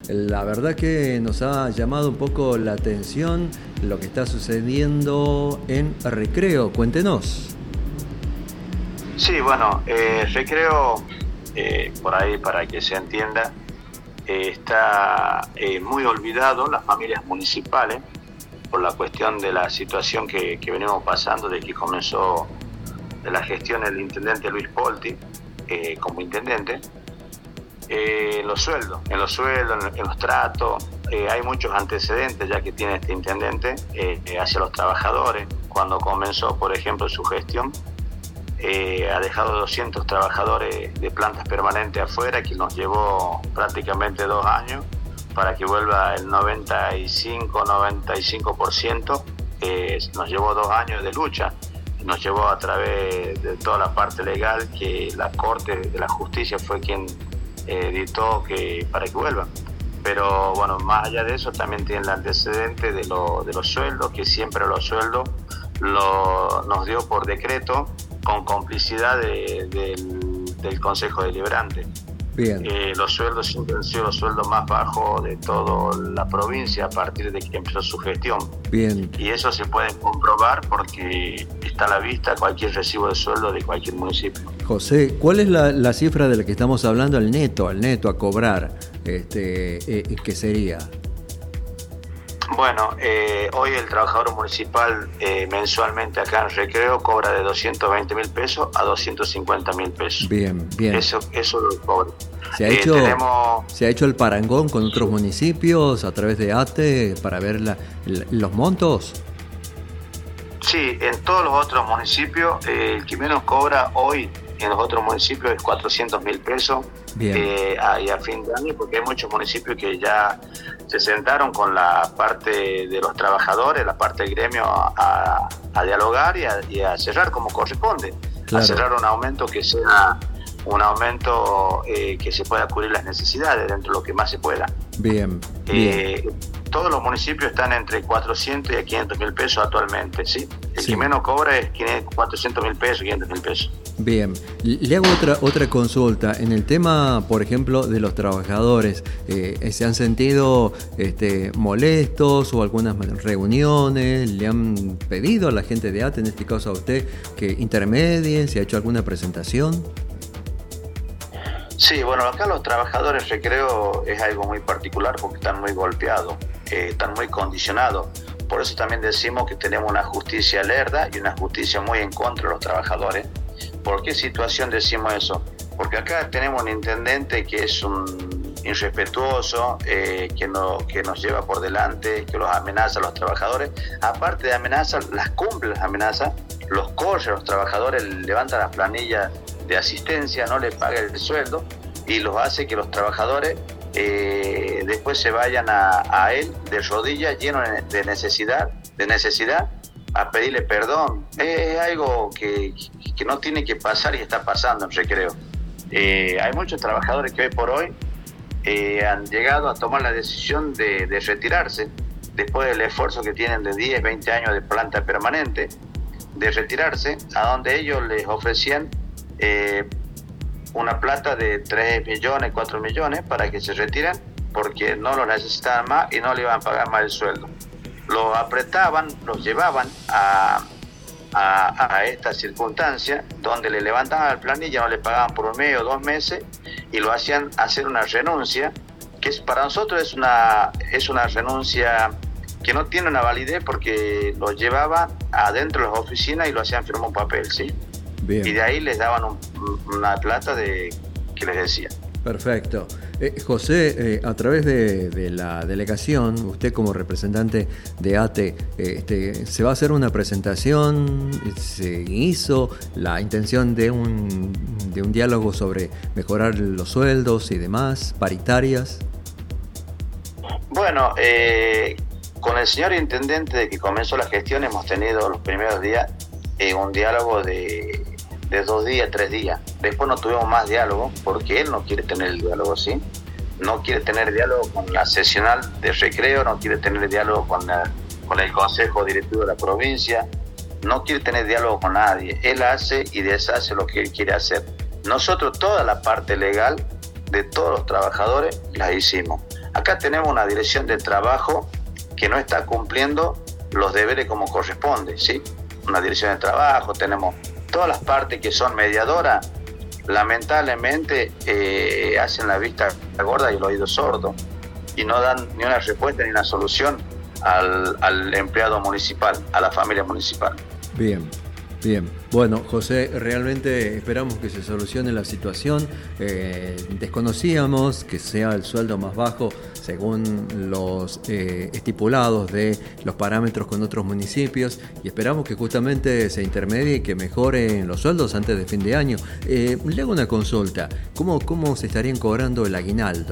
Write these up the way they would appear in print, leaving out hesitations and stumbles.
La verdad que nos ha llamado un poco la atención lo que está sucediendo en Recreo. Cuéntenos. Sí, bueno, Recreo, por ahí para que se entienda, está muy olvidado las familias municipales por la cuestión de la situación que venimos pasando desde que comenzó de la gestión del intendente Luis Polti como intendente. En los sueldos, en los tratos, hay muchos antecedentes ya que tiene este intendente hacia los trabajadores. Cuando comenzó, por ejemplo, su gestión, ha dejado 200 trabajadores de plantas permanentes afuera, que nos llevó prácticamente 2 años para que vuelva el 95%. Nos llevó 2 años de lucha, nos llevó a través de toda la parte legal que la Corte de la Justicia fue quien dictó para que vuelva. Pero bueno, más allá de eso también tiene el antecedente de los sueldos, que siempre los sueldos nos dio por decreto con complicidad del Consejo Deliberante. Bien. Los sueldos siempre han sido los sueldos más bajos de toda la provincia a partir de que empezó su gestión. Bien. Y eso se puede comprobar porque está a la vista cualquier recibo de sueldo de cualquier municipio. José, ¿cuál es la cifra de la que estamos hablando, al neto a cobrar? ¿Qué sería? Bueno, hoy el trabajador municipal mensualmente acá en Recreo cobra de 220.000 pesos a 250.000 pesos. Bien, bien. Eso lo cobra. ¿Se ha hecho el parangón con otros municipios a través de ATE para ver los montos? Sí, en todos los otros municipios, el que menos cobra hoy en los otros municipios es 400.000 pesos. Bien. Y a fin de año, porque hay muchos municipios que ya se sentaron con la parte de los trabajadores, la parte del gremio, a dialogar y a cerrar como corresponde. Claro. A cerrar un aumento que sea un aumento que se pueda cubrir las necesidades dentro de lo que más se pueda. Bien, bien. Todos los municipios están entre 400 y a 500.000 pesos actualmente, ¿sí? El Sí. que menos cobra es 400.000 pesos, 500.000 pesos. Bien, le hago otra consulta. En el tema, por ejemplo, de los trabajadores, ¿se han sentido molestos o algunas reuniones? ¿Le han pedido a la gente de ATE, en este caso a usted, que intermedie? ¿Se ha hecho alguna presentación? Sí, bueno, acá los trabajadores Recreo es algo muy particular porque están muy golpeados, están muy condicionados. Por eso también decimos que tenemos una justicia lerda y una justicia muy en contra de los trabajadores. ¿Por qué situación decimos eso? Porque acá tenemos un intendente que es un irrespetuoso, que nos lleva por delante, que los amenaza a los trabajadores. Aparte de amenazas, las cumple las amenazas, los corre a los trabajadores, levanta las planillas de asistencia, no le paga el sueldo y los hace que los trabajadores después se vayan a él de rodillas, llenos de necesidad a pedirle perdón. Es algo que no tiene que pasar y está pasando en Recreo. Hay muchos trabajadores que hoy por hoy han llegado a tomar la decisión de retirarse después del esfuerzo que tienen de 10, 20 años de planta permanente, de retirarse a donde ellos les ofrecían una plata de 3 millones, 4 millones para que se retiren porque no lo necesitaban más y no le iban a pagar más el sueldo. Los apretaban, los llevaban a esta circunstancia donde le levantaban la planilla, no le pagaban por un mes o 2 meses y lo hacían hacer una renuncia que para nosotros es una renuncia que no tiene una validez porque lo llevaban adentro de las oficinas y lo hacían firmar un papel, ¿sí? Bien. Y de ahí les daban una plata que les decía. Perfecto. José, a través de la delegación, usted como representante de ATE, ¿se va a hacer una presentación? ¿Se hizo la intención de un diálogo sobre mejorar los sueldos y demás, paritarias? Bueno, con el señor intendente de que comenzó la gestión hemos tenido los primeros días un diálogo de 2 días, 3 días. Después no tuvimos más diálogo porque él no quiere tener el diálogo, ¿sí? No quiere tener diálogo con la sesional de Recreo, no quiere tener diálogo con el Consejo Directivo de la provincia, no quiere tener diálogo con nadie. Él hace y deshace lo que él quiere hacer. Nosotros, toda la parte legal, de todos los trabajadores las hicimos. Acá tenemos una dirección de trabajo que no está cumpliendo los deberes como corresponde, ¿sí? Una dirección de trabajo, tenemos todas las partes que son mediadoras, lamentablemente hacen la vista gorda y el oído sordo y no dan ni una respuesta ni una solución al empleado municipal, a la familia municipal. Bien. Bien, bueno, José, realmente esperamos que se solucione la situación. Desconocíamos que sea el sueldo más bajo según los estipulados de los parámetros con otros municipios y esperamos que justamente se intermedie y que mejoren los sueldos antes de fin de año. Le hago una consulta, ¿cómo se estarían cobrando el aguinaldo?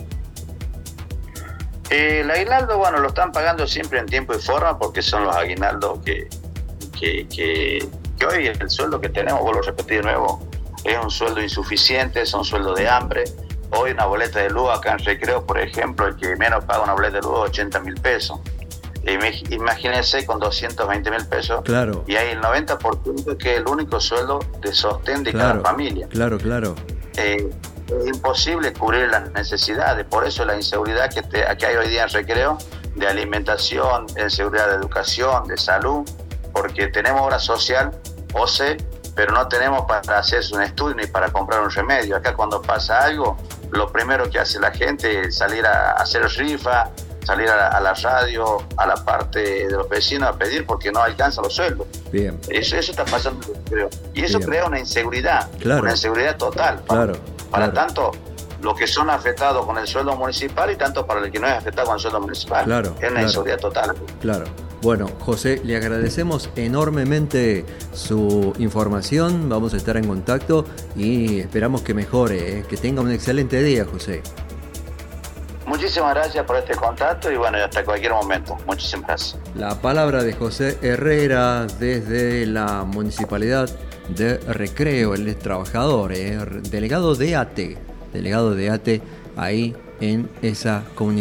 El aguinaldo, bueno, lo están pagando siempre en tiempo y forma porque son los aguinaldos que hoy el sueldo que tenemos, vuelvo a repetir de nuevo, es un sueldo insuficiente, es un sueldo de hambre. Hoy una boleta de luz acá en Recreo, por ejemplo, el que menos paga una boleta de luz es 80.000 pesos. Imagínense con 220.000 pesos. Claro. Y hay el 90% que es el único sueldo de sostén de cada familia. Claro. Es imposible cubrir las necesidades, por eso la inseguridad que hay hoy día en Recreo, de alimentación, de seguridad de educación, de salud, porque tenemos obra social, OCE, pero no tenemos para hacerse un estudio ni para comprar un remedio. Acá cuando pasa algo, lo primero que hace la gente es salir a hacer rifa, salir a la radio, a la parte de los vecinos a pedir porque no alcanzan los sueldos. Bien. Eso está pasando, creo. Y eso crea una inseguridad, claro, una inseguridad total. Para tanto los que son afectados con el sueldo municipal y tanto para el que no es afectado con el sueldo municipal. Es una inseguridad total. Claro. Bueno, José, le agradecemos enormemente su información, vamos a estar en contacto y esperamos que mejore, que tenga un excelente día, José. Muchísimas gracias por este contacto y bueno, hasta cualquier momento. Muchísimas gracias. La palabra de José Herrera desde la Municipalidad de Recreo, él es trabajador, delegado de ATE ahí en esa comunidad.